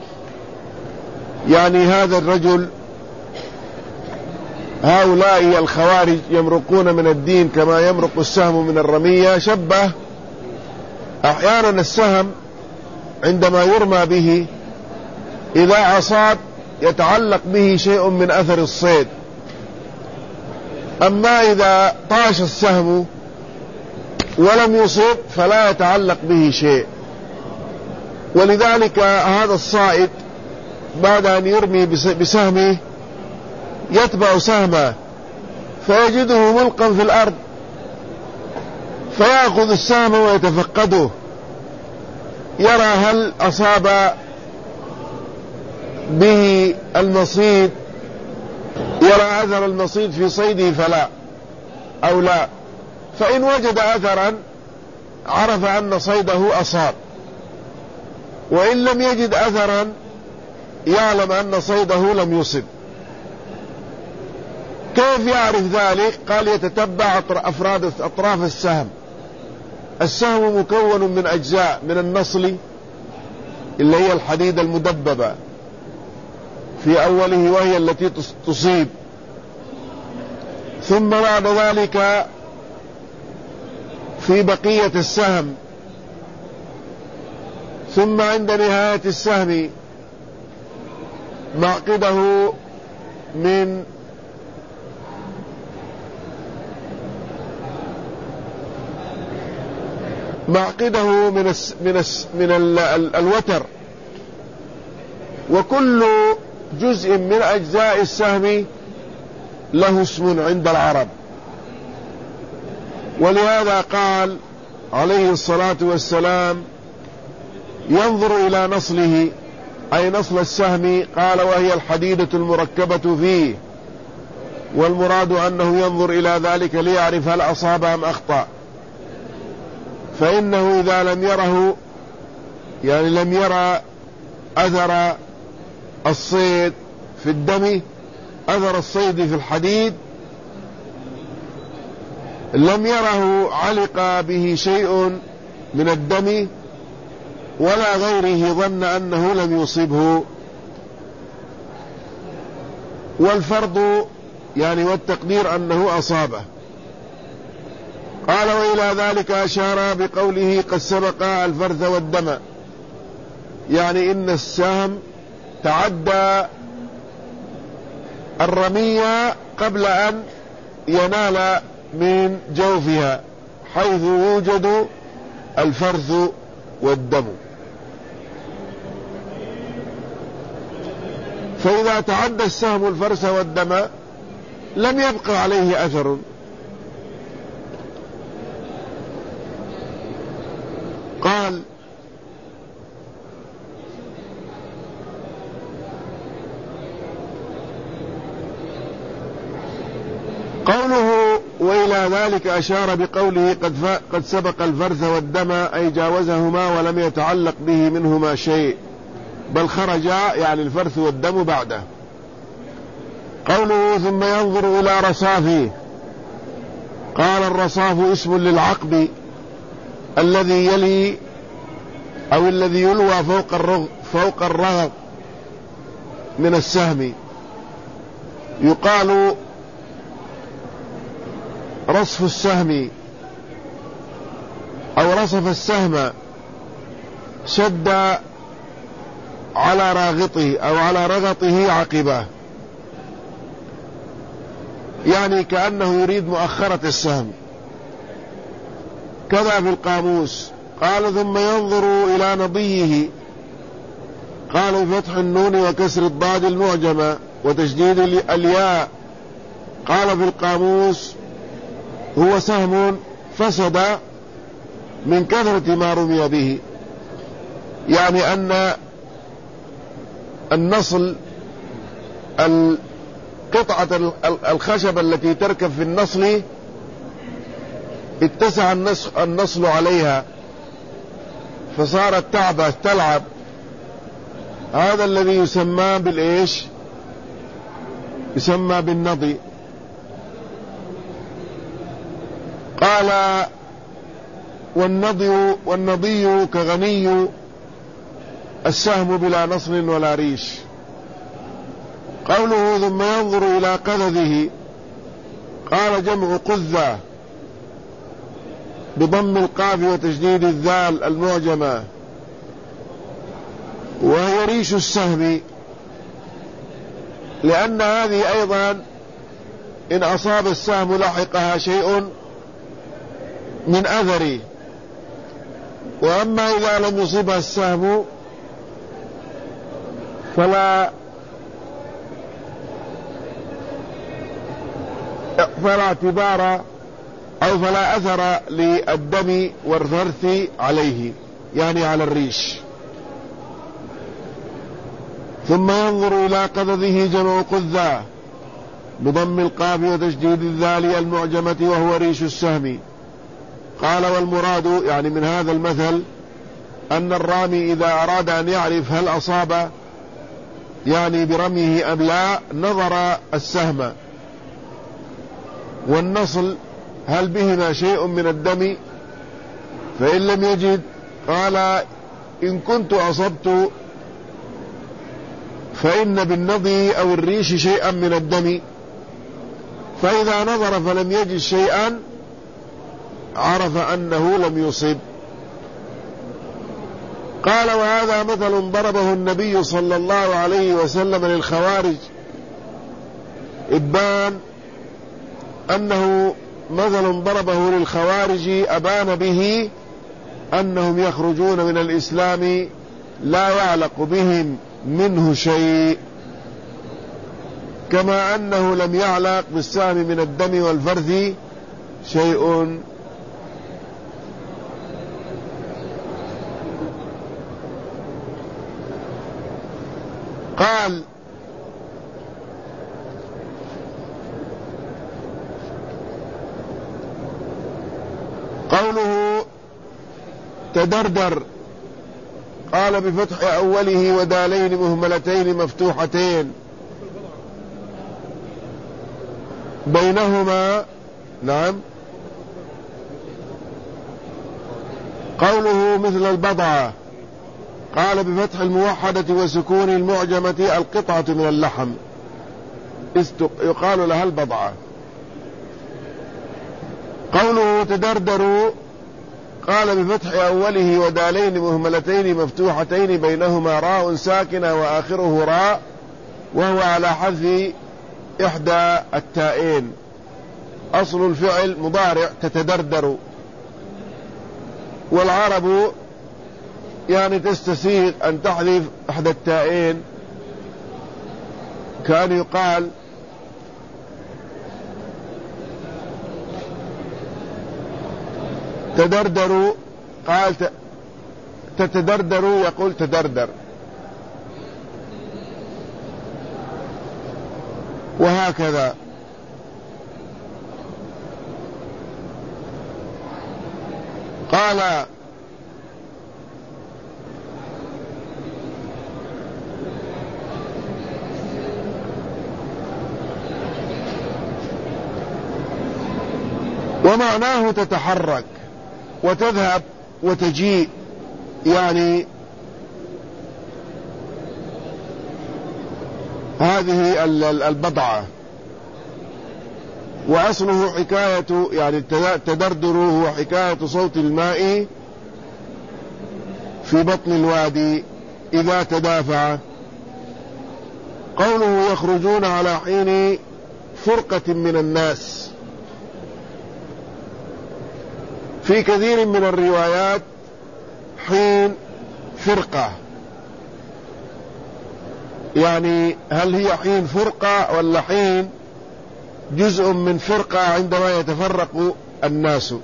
يعني هذا الرجل، هؤلاء الخوارج يمرقون من الدين كما يمرق السهم من الرمية. شبه أحيانا السهم عندما يرمى به إذا أصاب يتعلق به شيء من أثر الصيد، أما إذا طاش السهم ولم يصب فلا يتعلق به شيء. ولذلك هذا الصائد بعد أن يرمي بسهمه يتبع سهمه فيجده ملقا في الأرض، فيأخذ السهم ويتفقده يرى هل أصاب به المصيد، يرى أثر المصيد في صيده فلا أو لا، فإن وجد أثرا عرف أن صيده أصاب، وإن لم يجد أثرا يعلم أن صيده لم يصب. كيف يعرف ذلك؟ قال يتتبع أطراف السهم. السهم مكون من أجزاء، من النصل اللي هي الحديد المدببة في أوله وهي التي تصيب، ثم بعد ذلك في بقية السهم، ثم عند نهاية السهم معقده من الوتر. وكل جزء من أجزاء السهم له اسم عند العرب، ولهذا قال عليه الصلاة والسلام ينظر إلى نصله، أي نصل السهم، قال وهي الحديدة المركبة فيه، والمراد أنه ينظر إلى ذلك ليعرف هل أصاب أم أخطأ، فإنه إذا لم يره، يعني لم يرى أثر الصيد في الدم، أثر الصيد في الحديد، لم يره علق به شيء من الدم ولا غيره، ظن أنه لم يصبه. والفرض يعني والتقدير أنه أصابه. قال وإلى ذلك أشار بقوله قد سبق الفرث والدم، يعني إن السهم تعدى الرمية قبل أن ينال من جوفها حيث يوجد الفرث والدم. فإذا تعدى السهم الفرث والدم لم يبقى عليه أثر. قال قوله وإلى ذلك أشار بقوله قد سبق الفرث والدم أي جاوزهما ولم يتعلق به منهما شيء بل خرج يعني الفرث والدم بعده. قوله ثم ينظر إلى رصافه، قال الرصاف اسم للعقب الذي يلي أو الذي يلوى فوق الرغب من السهم. يقال رصف السهم أو رصف السهم، شد على راغطه أو على رغطه عقبه، يعني كأنه يريد مؤخرة السهم. كذا في القاموس. قال ثم ينظر إلى نضيه، قال بفتح النون وكسر الضاد المعجمة وتشديد الياء. قال في القاموس هو سهم فسد من كثرة ما رمي به، يعني أن النصل قطعة الخشب التي تركب في النصل اتسع النصل عليها فصارت تعبث تلعب. هذا الذي يسمى بالإيش؟ يسمى بالنضي. قال والنضي كغني السهم بلا نصل ولا ريش. قوله ثم ينظر إلى قذذه، قال جمع قذة بضم القاف وتشديد الذال المعجمة، وهي ريش السهم، لأن هذه أيضا إن أصاب السهم لحقها شيء من أثره، وأما إذا لم يصيبها السهم فلا اعتبار أو فلا أثر للدم والفرث عليه، يعني على الريش. ثم ينظر إلى قذذه جمع قذة بضم القاف وتشديد الذال المعجمة وهو ريش السهم. قال والمراد يعني من هذا المثل أن الرامي إذا أراد أن يعرف هل أصاب يعني برميه أم لا نظر السهم والنصل هل بهما شيء من الدم، فإن لم يجد قال إن كنت أصبت فإن بالنضي أو الريش شيئا من الدم، فإذا نظر فلم يجد شيئا عرف أنه لم يصب. قال وهذا مثل ضربه النبي صلى الله عليه وسلم للخوارج، إبان أنه مثل ضربه للخوارج أبان به أنهم يخرجون من الإسلام لا يعلق بهم منه شيء، كما أنه لم يعلق بالسهم من الدم والفرث شيء. قال قوله تدردر، قال بفتح أوله ودالين مهملتين مفتوحتين بينهما. نعم. قوله مثل البضعة، قال بفتح الموحدة وسكون المعجمة القطعة من اللحم يقال لها البضعة. قوله تدردروا، قال بفتح أوله ودالين مهملتين مفتوحتين بينهما راء ساكنة وآخره راء، وهو على حذف إحدى التائين. أصل الفعل مضارع تتدردر، والعرب يعني تستسيغ أن تحذف إحدى التائين، كان يقال تدردر، قال تتدردر يقول تدردر، وهكذا. قال ومعناه تتحرك وتذهب وتجيء، يعني هذه البضعة. وأصله حكاية، يعني التدردر هو حكاية صوت الماء في بطن الوادي إذا تدافع. قوله يخرجون على حين فرقة من الناس، في كثير من الروايات حين فرقة، يعني هل هي حين فرقة ولا حين جزء من فرقة عندما يتفرق الناس.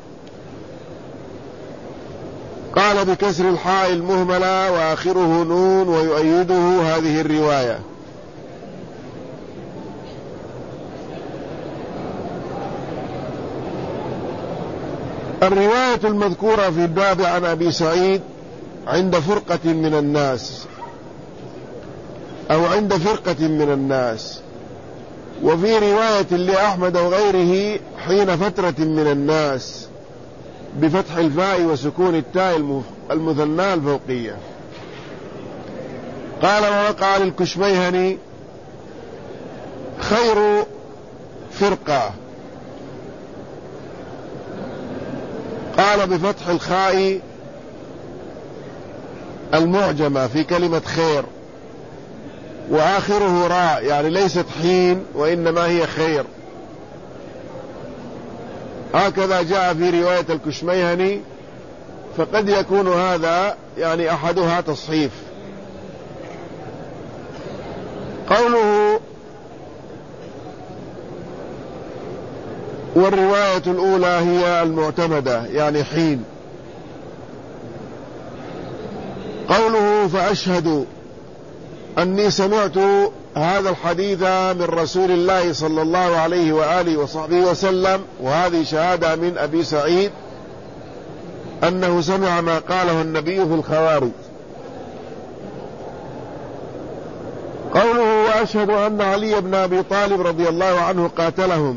قال بكسر الحاء المهملة وآخره نون، ويؤيده هذه الرواية. الرواية المذكورة في الباب عن أبي سعيد عند فرقة من الناس، أو عند فرقة من الناس. وفي رواية لأحمد وغيره حين فترة من الناس بفتح الفاء وسكون التاء المثنى الفوقية. قال ووقع للكشميهني خير فرقة، قال بفتح الخاء المعجمة في كلمة خير، وآخره راء، يعني ليست حين وإنما هي خير. هكذا جاء في رواية الكشميهني، فقد يكون هذا يعني أحدها تصحيف. قوله والرواية الأولى هي المعتمدة، يعني حين. قوله فأشهد أني سمعت هذا الحديث من رسول الله صلى الله عليه وآله وصحبه وسلم، وهذه شهادة من أبي سعيد أنه سمع ما قاله النبي في الخوارج. قوله وأشهد أن علي بن أبي طالب رضي الله عنه قاتلهم،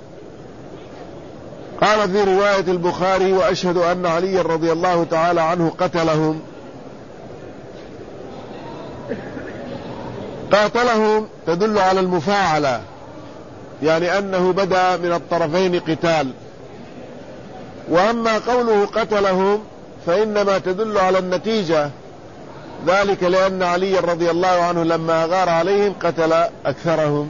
قال في رواية البخاري وأشهد أن علي رضي الله تعالى عنه قتلهم. قاتلهم تدل على المفاعلة، يعني أنه بدأ من الطرفين قتال. وأما قوله قتلهم فإنما تدل على النتيجة، ذلك لأن علي رضي الله عنه لما غار عليهم قتل أكثرهم.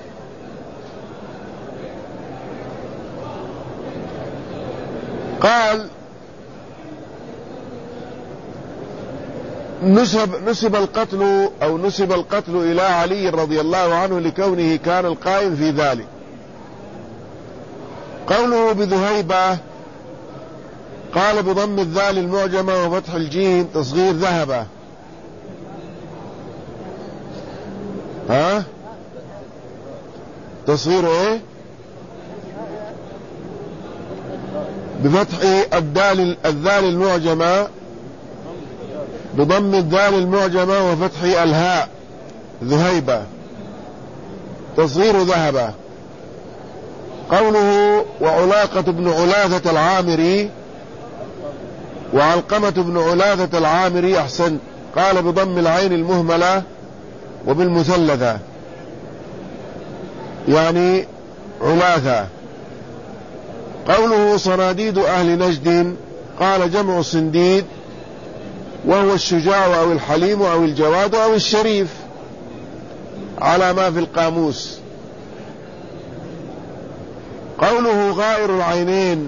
قال نسب القتل إلى علي رضي الله عنه لكونه كان القائم في ذلك. قوله بذهيبة، قال بضم الذال المعجمة وفتح الجيم تصغير ذهبة. تصغير ايه؟ بفتح الذال المعجمة، بضم الذال المعجمة وفتح الهاء ذهيبة تصغير ذهبة. قوله وعلاقة بن علاثة العامري وعلقمة بن علاثة العامري أحسن، قال بضم العين المهملة وبالمثلثة يعني علاثة. قوله صناديد أهل نجد، قال جمع صنديد وهو الشجاع أو الحليم أو الجواد أو الشريف على ما في القاموس. قوله غائر العينين،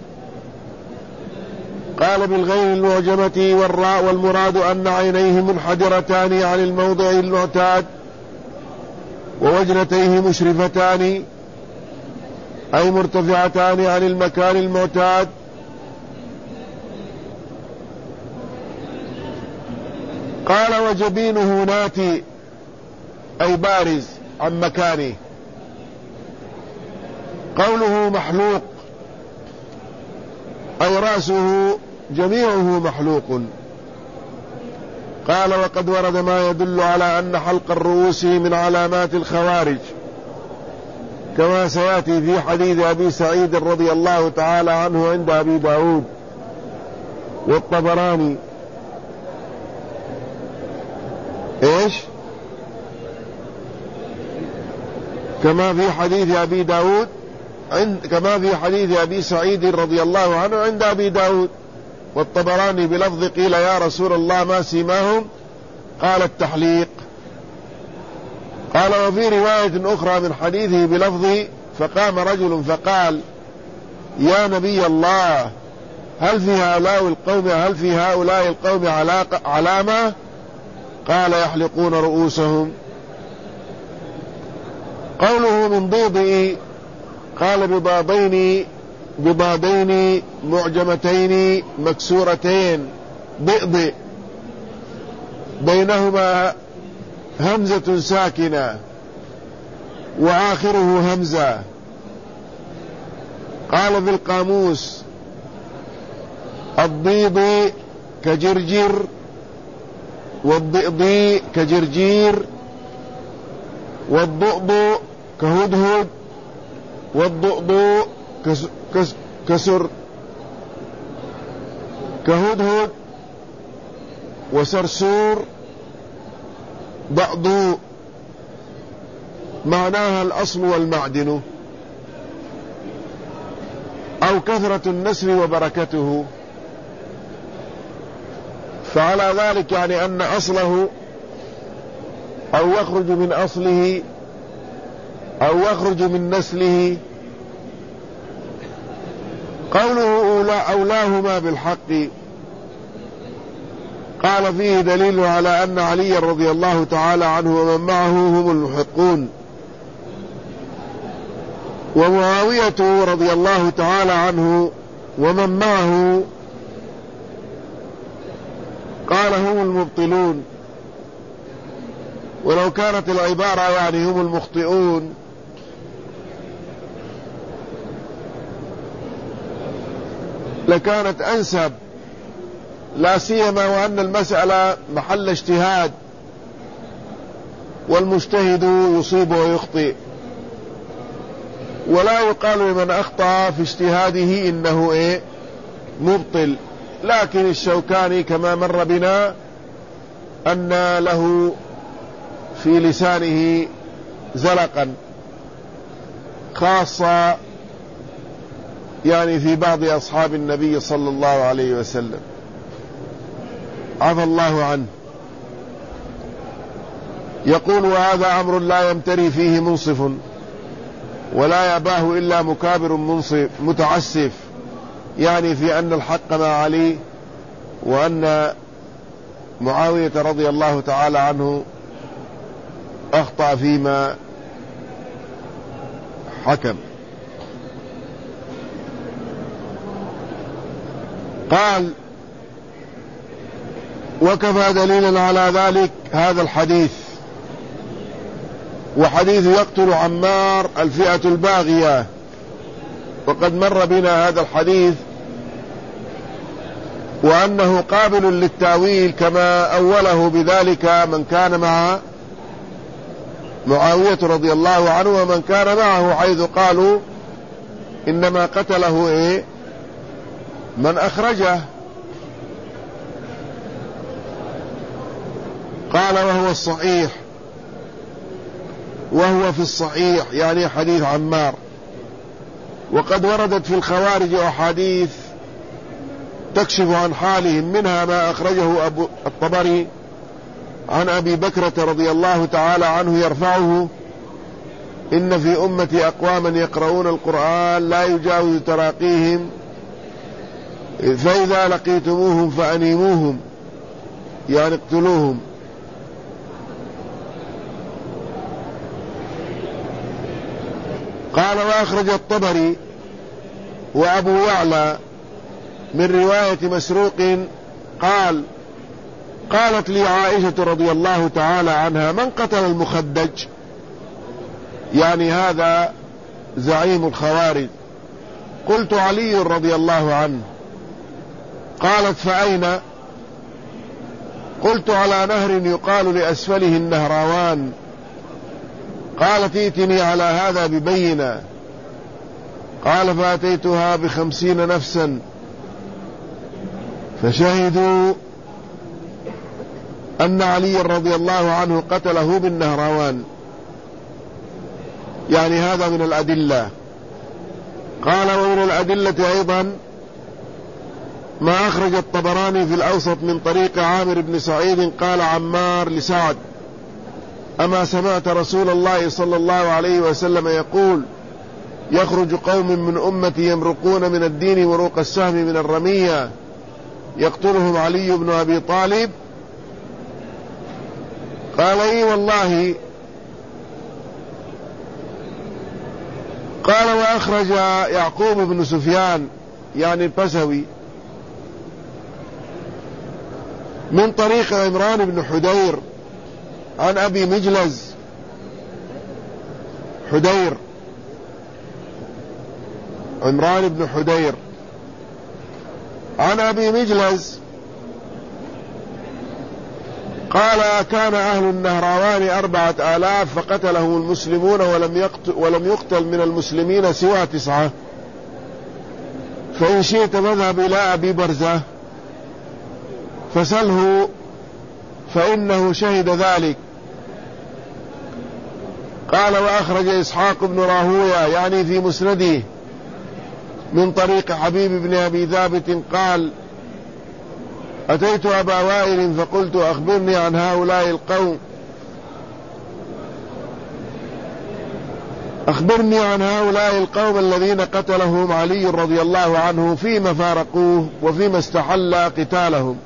قال بالغين المعجمة والراء، والمراد أن عينيه منحدرتان عن الموضع المعتاد ووجنتيه مشرفتان أي مرتفعتان عن المكان المعتاد. قال وجبينه ناتي أي بارز عن مكانه. قوله محلوق أي رأسه جميعه محلوق. قال وقد ورد ما يدل على أن حلق الرؤوس من علامات الخوارج، كما سيأتي في حديث أبي سعيد رضي الله تعالى عنه عند أبي داود والطبراني. إيش؟ كما في حديث أبي داود كما في حديث أبي سعيد رضي الله عنه عند أبي داود والطبراني بلفظ قيل يا رسول الله ما سيماهم؟ قال التحليق. قال وفي رواية أخرى من حديثه بلفظ فقام رجل فقال يا نبي الله هل في هؤلاء القوم علامة؟ قال يحلقون رؤوسهم. قوله من ضيضئ قال بضادين معجمتين مكسورتين ضئضئ بينهما همزة ساكنة وآخره همزة. قال في القاموس الضيض كجرجر والضئضي كجرجير والضؤض كهدهد والضؤض كسر كهدهد وسرسور ضأضو، معناها الأصل والمعدن أو كثرة النسل وبركته. فعلى ذلك يعني أن أصله أو يخرج من أصله أو يخرج من نسله. قوله أولاهما بالحق قال فيه دليل على أن علي رضي الله تعالى عنه ومن معه هم المحقون، ومعاوية رضي الله تعالى عنه ومن معه قال هم المبطلون. ولو كانت العبارة يعني هم المخطئون لكانت أنسب، لا سيما وأن المسألة محل اجتهاد والمجتهد يصيب ويخطئ، ولا يقال لمن أخطأ في اجتهاده إنه مبطل. لكن الشوكاني كما مر بنا أن له في لسانه زلقا خاصة يعني في بعض أصحاب النبي صلى الله عليه وسلم عفى الله عنه. يقول وهذا أمر لا يمتري فيه منصف ولا يأباه إلا مكابر منصف متعسف، يعني في أن الحق مع علي وأن معاوية رضي الله تعالى عنه أخطأ فيما حكم. قال وكفى دليلا على ذلك هذا الحديث وحديث يقتل عمار الفئة الباغية، وقد مر بنا هذا الحديث وأنه قابل للتأويل كما أوله بذلك من كان مع معاوية رضي الله عنه ومن كان معه، حيث قالوا إنما قتله من أخرجه. قال وهو في الصحيح يعني حديث عمار. وقد وردت في الخوارج أحاديث تكشف عن حالهم، منها ما أخرجه الطبري عن أبي بكرة رضي الله تعالى عنه يرفعه إن في أمتي أقواما يقرؤون القرآن لا يجاوز تراقيهم فإذا لقيتموهم فأنيموهم، يعني اقتلوهم. قال وأخرج الطبري وأبو يعلى من رواية مسروق قال قالت لي عائشة رضي الله تعالى عنها من قتل المخدج، يعني هذا زعيم الخوارج. قلت علي رضي الله عنه. قالت فأين؟ قلت على نهر يقال لأسفله النهراوان. قالت ائتني على هذا ببينة. قال فأتيتها ب50 نفسا فشهدوا أن علي رضي الله عنه قتله بالنهراوان، يعني هذا من الأدلة. قال ومن الأدلة أيضا ما أخرج الطبراني في الأوسط من طريق عامر بن سعيد قال عمار لسعد أما سمعت رسول الله صلى الله عليه وسلم يقول يخرج قوم من أمتي يمرقون من الدين مروق السهم من الرمية يقتلهم علي بن أبي طالب؟ قال اي والله. قال وأخرج يعقوب بن سفيان يعني البسوي من طريق عمران بن حدير عن أبي مجلز عمران بن حدير عن أبي مجلز قال كان أهل النهراوان 4000 فقتلهم المسلمون ولم يقتل من المسلمين سوى 9. فإن شئت فاذهب إلى أبي برزة فسله فإنه شهد ذلك. قال وأخرج إسحاق بن راهوية يعني في مسنده من طريق حبيب بن أبي ثابت قال أتيت أبا وائل فقلت أخبرني عن هؤلاء القوم الذين قتلهم علي رضي الله عنه فيما فارقوه وفيما استحل قتالهم.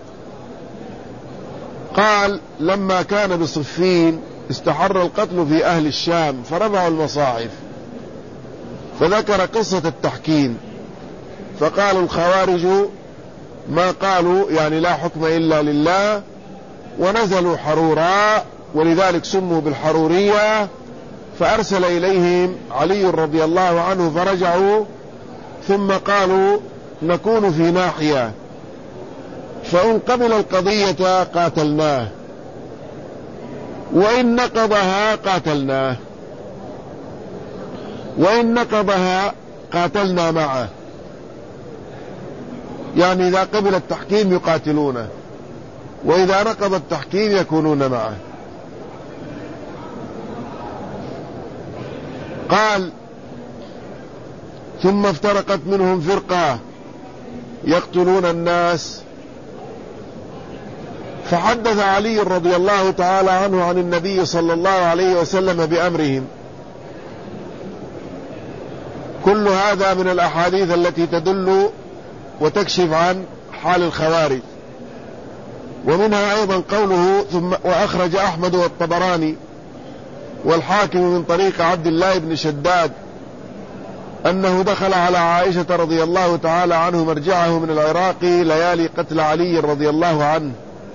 قال لما كان بصفين استحر القتل في أهل الشام فرفعوا المصاحف، فذكر قصة التحكيم فقالوا الخوارج ما قالوا يعني لا حكم إلا لله، ونزلوا حرورا ولذلك سموا بالحرورية، فأرسل إليهم علي رضي الله عنه فرجعوا ثم قالوا نكون في ناحية فإن قبل القضية قاتلناه وإن نقضها قاتلناه وإن نقضها قاتلنا معه، يعني إذا قبل التحكيم يقاتلونه وإذا نقض التحكيم يكونون معه. قال ثم افترقت منهم فرقة يقتلون الناس، فحدث علي رضي الله تعالى عنه عن النبي صلى الله عليه وسلم بأمرهم. كل هذا من الأحاديث التي تدل وتكشف عن حال الخوارج. ومنها أيضا قوله ثم وأخرج أحمد والطبراني والحاكم من طريق عبد الله بن شداد أنه دخل على عائشة رضي الله تعالى عنه مرجعه من العراق ليالي قتل علي رضي الله عنه،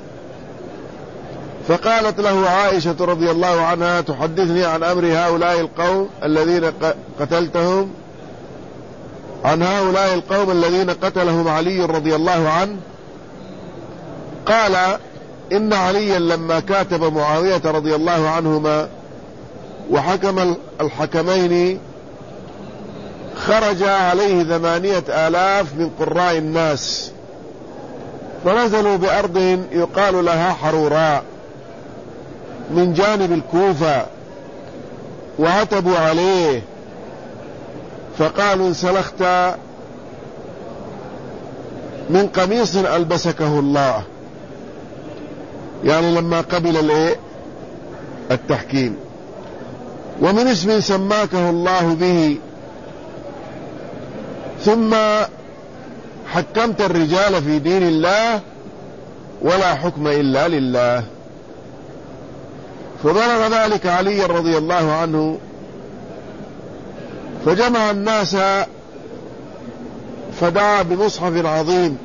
فقالت له عائشة رضي الله عنها تحدثني عن أمر هؤلاء القوم الذين قتلتهم، عن هؤلاء القوم الذين قتلهم علي رضي الله عنه؟ قال إن عليا لما كاتب معاوية رضي الله عنهما وحكم الحكمين خرج عليه 8000 من قراء الناس، فنزلوا بأرض يقال لها حروراء من جانب الكوفة وعتبوا عليه فقالوا انسلخت من قميص ألبسكه الله، يعني لما قبل التحكيم. ومن اسم سماكه الله به، ثم حكمت الرجال في دين الله ولا حكم إلا لله. فبلغ ذلك علي رضي الله عنه، فجمع الناس فدعا بمصحف عظيم،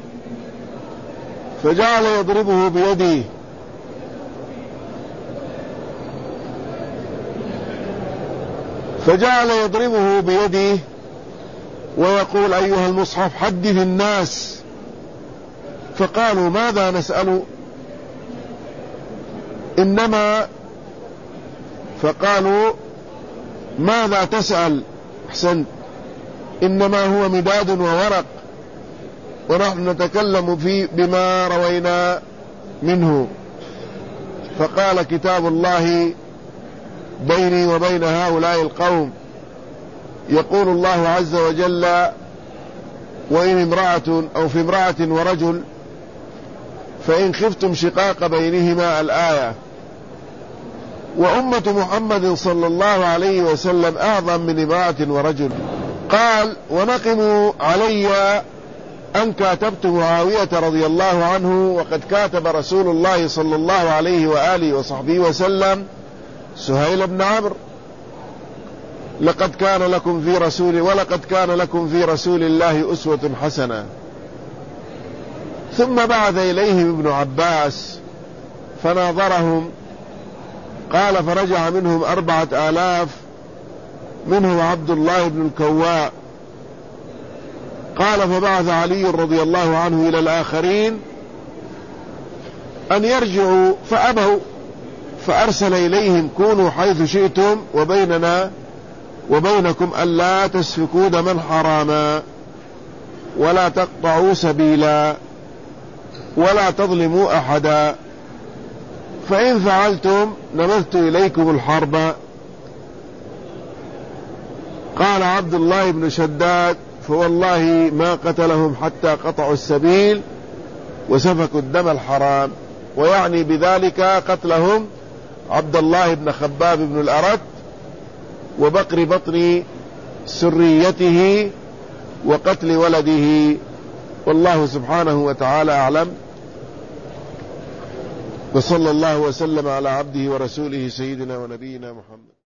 فجعل يضربه بيده، ويقول: أيها المصحف حدث الناس. فقالوا: ماذا نسأل؟ فقالوا: ماذا تسأل؟ أحسنت، إنما هو مداد وورق، ونحن نتكلم بما روينا منه. فقال: كتاب الله بيني وبين هؤلاء القوم، يقول الله عز وجل: وإن امرأة أو في امرأة ورجل فإن خفتم شقاق بينهما الآية. وأمة محمد صلى الله عليه وسلم أعظم من امرأة ورجل. قال: ونقموا علي أن كاتبت معاوية رضي الله عنه، وقد كاتب رسول الله صلى الله عليه وآله وصحبه وسلم سهيل بن عمرو: ولقد كان لكم في رسول الله أسوة حسنة. ثم بعث إليهم ابن عباس فناظرهم، قال: فرجع منهم 4000، منهم عبد الله بن الكواء. قال: فبعث علي رضي الله عنه إلى الآخرين أن يرجعوا فأبوا، فأرسل إليهم: كونوا حيث شئتم، وبيننا وبينكم ألا تسفكوا دما حراما، ولا تقطعوا سبيلا، ولا تظلموا أحدا، فإن فعلتم نبذت إليكم الحرب. قال عبد الله بن شداد: فوالله ما قتلهم حتى قطعوا السبيل وسفكوا الدم الحرام، ويعني بذلك قتلهم عبد الله بن خباب بن الأرت، وبقر بطن سريته، وقتل ولده. والله سبحانه وتعالى أعلم، وصلى الله وسلم على عبده ورسوله سيدنا ونبينا محمد.